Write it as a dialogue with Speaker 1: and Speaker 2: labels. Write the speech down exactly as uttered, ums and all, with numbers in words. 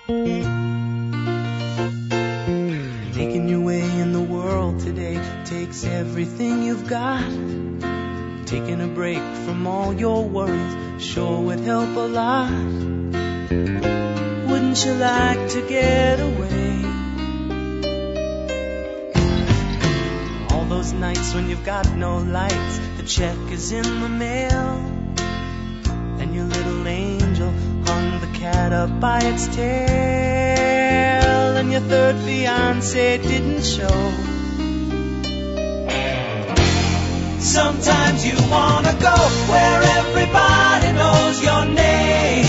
Speaker 1: Making your way in the world today takes everything you've got. Taking a break from all your worries sure would help a lot. Wouldn't you like to get away? All those nights when you've got no lights, the check is in the mail, and your little angel hung the cat up by its tail, and your third fiancé didn't show. Sometimes you wanna go where everybody knows your name.